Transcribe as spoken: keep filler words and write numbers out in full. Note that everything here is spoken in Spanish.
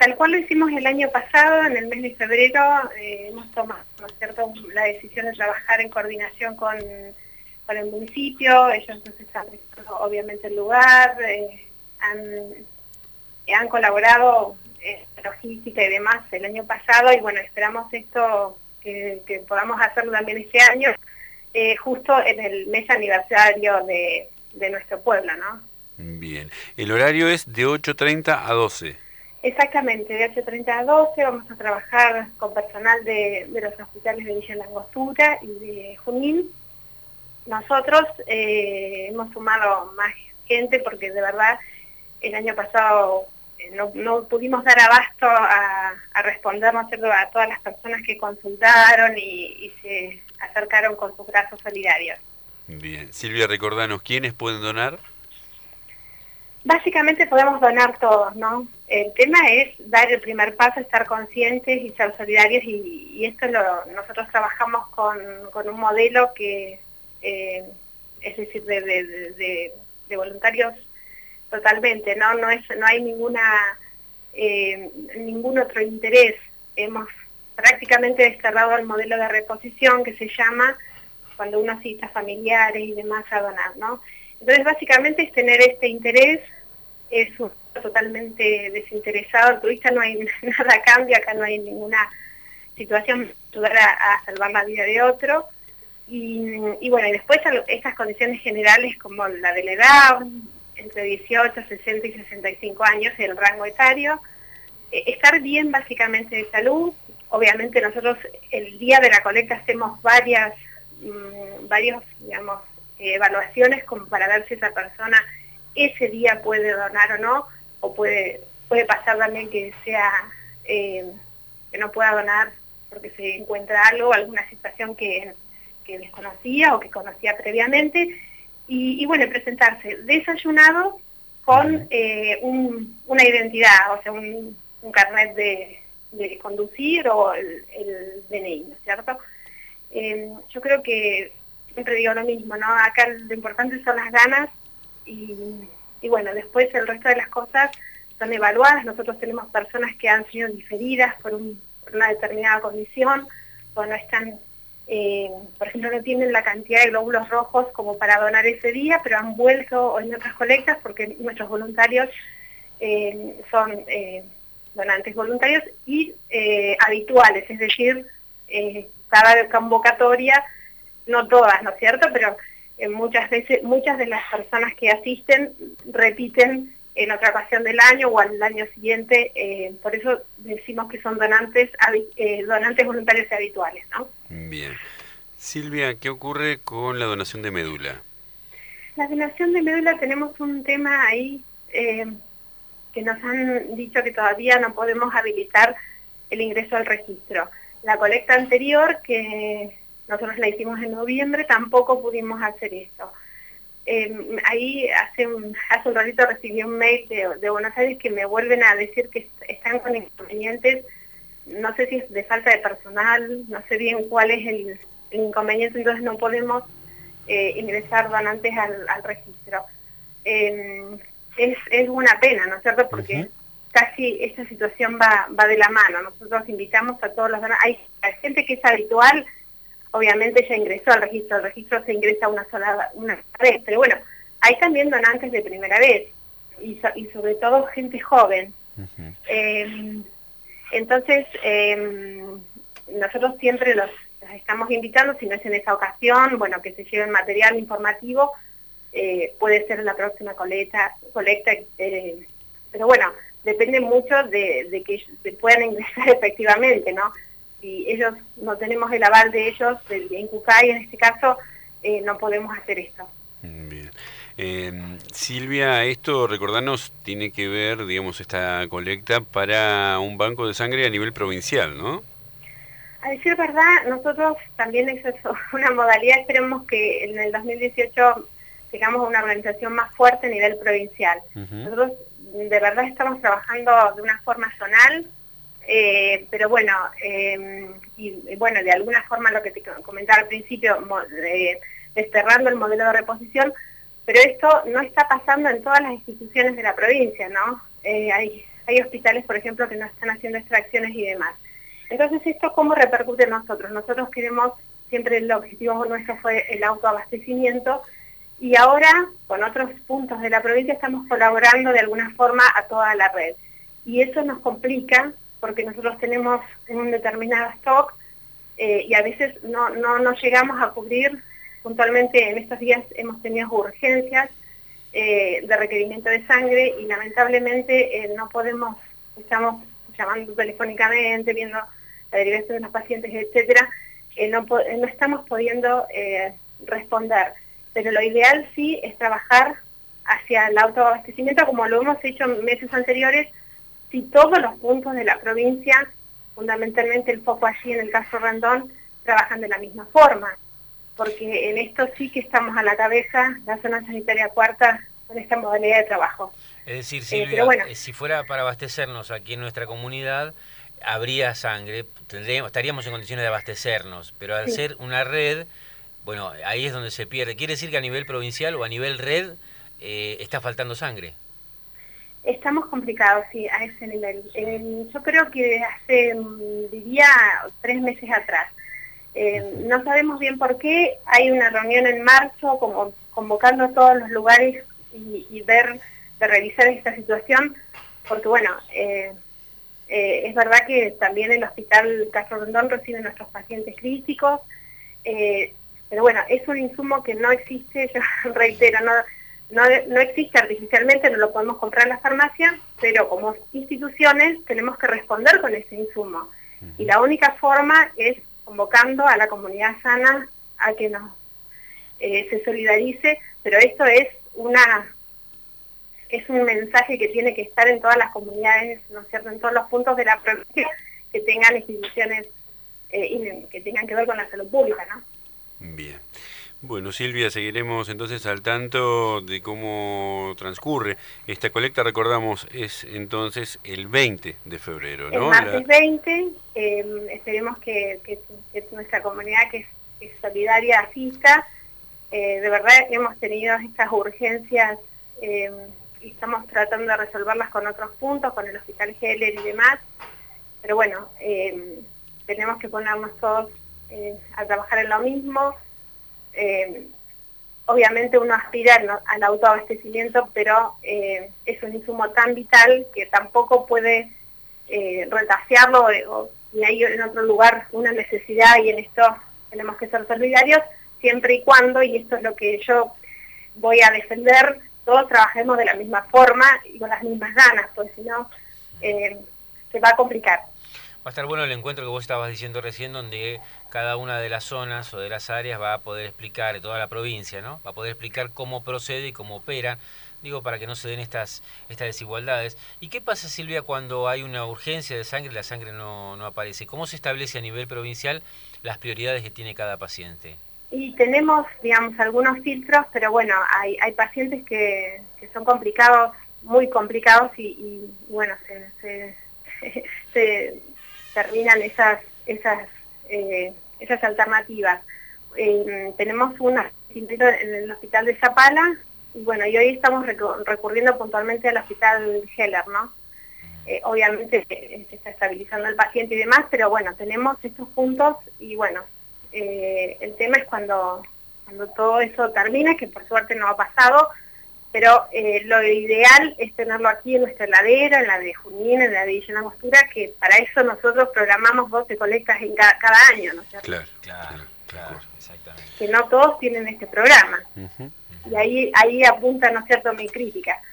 tal cual lo hicimos el año pasado, en el mes de febrero, eh, hemos tomado, ¿no es cierto?, la decisión de trabajar en coordinación con, con el municipio. Ellos entonces han visto obviamente el lugar, eh, han, eh, han colaborado en logística y demás el año pasado, y bueno, esperamos esto que, que podamos hacerlo también este año, eh, justo en el mes aniversario de, de nuestro pueblo, ¿no? Bien. El horario es de ocho treinta a doce. Exactamente, de ocho treinta a doce vamos a trabajar con personal de, de los hospitales de Villa Langostura y de Junín. Nosotros eh, hemos sumado más gente porque de verdad el año pasado eh, no, no pudimos dar abasto a, a responder, ¿no es cierto?, a todas las personas que consultaron y, y se acercaron con sus brazos solidarios. Bien. Silvia, recordanos, ¿quiénes pueden donar? Básicamente podemos donar todos, ¿no? El tema es dar el primer paso, estar conscientes y ser solidarios, y, y esto lo, nosotros trabajamos con, con un modelo que, eh, es decir, de, de, de, de voluntarios totalmente, ¿no? No, es, no hay ninguna, eh, ningún otro interés. Hemos prácticamente desterrado el modelo de reposición que se llama cuando uno cita familiares y demás a donar, ¿no? Entonces, básicamente es tener este interés, es un totalmente desinteresado, el turista no hay nada a cambio, acá no hay ninguna situación ayudar a, a salvar la vida de otro, y, y bueno, y después estas condiciones generales como la de la edad, entre dieciocho, sesenta y sesenta y cinco años, el rango etario, eh, estar bien básicamente de salud. Obviamente nosotros el día de la colecta hacemos varias, mmm, varios, digamos, evaluaciones como para ver si esa persona ese día puede donar o no, o puede puede pasar también que sea eh, que no pueda donar porque se encuentra algo, alguna situación que, que desconocía o que conocía previamente, y, y bueno, presentarse desayunado con eh, un, una identidad, o sea, un, un carnet de, de conducir o el, el D N I, ¿no es cierto? Eh, yo creo que siempre digo lo mismo, ¿no? Acá lo importante son las ganas y, y bueno, después el resto de las cosas son evaluadas. Nosotros tenemos personas que han sido diferidas por, un, por una determinada condición, o no están, eh, por ejemplo, no tienen la cantidad de glóbulos rojos como para donar ese día, pero han vuelto en otras colectas porque nuestros voluntarios eh, son eh, donantes voluntarios y eh, habituales, es decir, eh, cada convocatoria, no todas, ¿no es cierto?, pero eh, muchas veces, muchas de las personas que asisten repiten en otra ocasión del año o al año siguiente, eh, por eso decimos que son donantes eh, donantes voluntarios y habituales, ¿no? Bien. Silvia, ¿qué ocurre con la donación de médula? La donación de médula tenemos un tema ahí eh, que nos han dicho que todavía no podemos habilitar el ingreso al registro. La colecta anterior, que nosotros la hicimos en noviembre, tampoco pudimos hacer esto. Eh, ahí hace un, hace un ratito recibí un mail de, de Buenos Aires que me vuelven a decir que están con inconvenientes, no sé si es de falta de personal, no sé bien cuál es el, el inconveniente, entonces no podemos eh, ingresar donantes al, al registro. Eh, es, es una pena, ¿no es cierto?, porque uh-huh. casi esta situación va, va de la mano. Nosotros invitamos a todos los donantes, hay, hay gente que es habitual, obviamente ya ingresó al registro, el registro se ingresa una sola una vez, pero bueno, hay también donantes de primera vez, y, so, y sobre todo gente joven. Uh-huh. eh, entonces, eh, nosotros siempre los, los estamos invitando, si no es en esa ocasión, bueno, que se lleven material informativo, eh, puede ser en la próxima colecta, colecta eh, pero bueno, depende mucho de, de que se puedan ingresar efectivamente, ¿no? Si ellos no tenemos el aval de ellos, del INCUCAI en este caso, eh, no podemos hacer esto. Bien. Eh, Silvia, esto, recordanos, tiene que ver, digamos, esta colecta para un banco de sangre a nivel provincial, ¿no? A decir verdad, nosotros también eso es una modalidad, esperemos que en el dos mil dieciocho tengamos una organización más fuerte a nivel provincial. Uh-huh. Nosotros de verdad estamos trabajando de una forma zonal, Eh, pero bueno, eh, y, y bueno, de alguna forma lo que te comentaba al principio, mo, eh, desterrando el modelo de reposición, pero esto no está pasando en todas las instituciones de la provincia, ¿no? Eh, hay, hay hospitales, por ejemplo, que no están haciendo extracciones y demás. Entonces, ¿esto cómo repercute en nosotros? Nosotros queremos, siempre el objetivo nuestro fue el autoabastecimiento, y ahora, con otros puntos de la provincia, estamos colaborando de alguna forma a toda la red. Y eso nos complica, porque nosotros tenemos un determinado stock, eh, y a veces no, no, no llegamos a cubrir. Puntualmente en estos días hemos tenido urgencias eh, de requerimiento de sangre, y lamentablemente eh, no podemos, estamos llamando telefónicamente, viendo la derivación de los pacientes, etcétera, eh, no, no estamos pudiendo eh, responder. Pero lo ideal sí es trabajar hacia el autoabastecimiento, como lo hemos hecho en meses anteriores, si todos los puntos de la provincia, fundamentalmente el foco allí en el caso Rendón, trabajan de la misma forma. Porque en esto sí que estamos a la cabeza, la zona sanitaria cuarta, con esta modalidad de trabajo. Es decir, Silvia, eh, bueno, si fuera para abastecernos aquí en nuestra comunidad, habría sangre, tendríamos, estaríamos en condiciones de abastecernos, pero al sí. ser una red, bueno, ahí es donde se pierde. ¿Quiere decir que a nivel provincial o a nivel red eh, está faltando sangre? Estamos complicados, sí, a ese nivel. Eh, yo creo que hace, diría, tres meses atrás, eh, no sabemos bien por qué, hay una reunión en marzo como convocando a todos los lugares y, y ver, de revisar esta situación, porque bueno, eh, eh, es verdad que también el Hospital Castro Rondón recibe nuestros pacientes críticos, eh, pero bueno, es un insumo que no existe, yo reitero, no, no, no existe artificialmente, no lo podemos comprar en las farmacias, pero como instituciones tenemos que responder con ese insumo. Y la única forma es convocando a la comunidad sana a que nos eh, se solidarice, pero esto es una es un mensaje que tiene que estar en todas las comunidades, ¿no es cierto?, en todos los puntos de la provincia que tengan instituciones eh, que tengan que ver con la salud pública, ¿no? Bien. Bueno, Silvia, seguiremos entonces al tanto de cómo transcurre esta colecta. Recordamos, es entonces el veinte de febrero, ¿no? El martes la... veinte, eh, esperemos que, que, que nuestra comunidad, que es, que es solidaria, asista. Eh, de verdad hemos tenido estas urgencias eh, y estamos tratando de resolverlas con otros puntos, con el Hospital Heller y demás. Pero bueno, eh, tenemos que ponernos todos eh, a trabajar en lo mismo. Eh, obviamente uno aspira ¿no? al autoabastecimiento, pero eh, es un insumo tan vital que tampoco puede eh, retasearlo o, y hay en otro lugar una necesidad, y en esto tenemos que ser solidarios, siempre y cuando, y esto es lo que yo voy a defender, todos trabajemos de la misma forma y con las mismas ganas, porque si no eh, se va a complicar. Va a estar bueno el encuentro que vos estabas diciendo recién, donde cada una de las zonas o de las áreas va a poder explicar, de toda la provincia, ¿no? Va a poder explicar cómo procede y cómo opera, digo, para que no se den estas estas desigualdades. ¿Y qué pasa, Silvia, cuando hay una urgencia de sangre y la sangre no, no aparece? ¿Cómo se establece a nivel provincial las prioridades que tiene cada paciente? Y tenemos, digamos, algunos filtros, pero bueno, hay, hay pacientes que, que son complicados, muy complicados, y, y bueno, se... se, se terminan esas esas eh, esas alternativas. Eh, tenemos una en el hospital de Zapala, y bueno, y hoy estamos recurriendo puntualmente al Hospital Heller, ¿no? Eh, obviamente eh, se está estabilizando el paciente y demás, pero bueno, tenemos estos puntos, y bueno, eh, el tema es cuando, cuando todo eso termina, que por suerte no ha pasado, pero eh, lo ideal es tenerlo aquí en nuestra heladera, en la de Junín, en la de Villa Langostura, que para eso nosotros programamos doce colectas en cada, cada año, ¿no es cierto? Claro, claro, claro, exactamente. Que no todos tienen este programa. Uh-huh. Y ahí ahí apunta, ¿no es cierto?, mi crítica.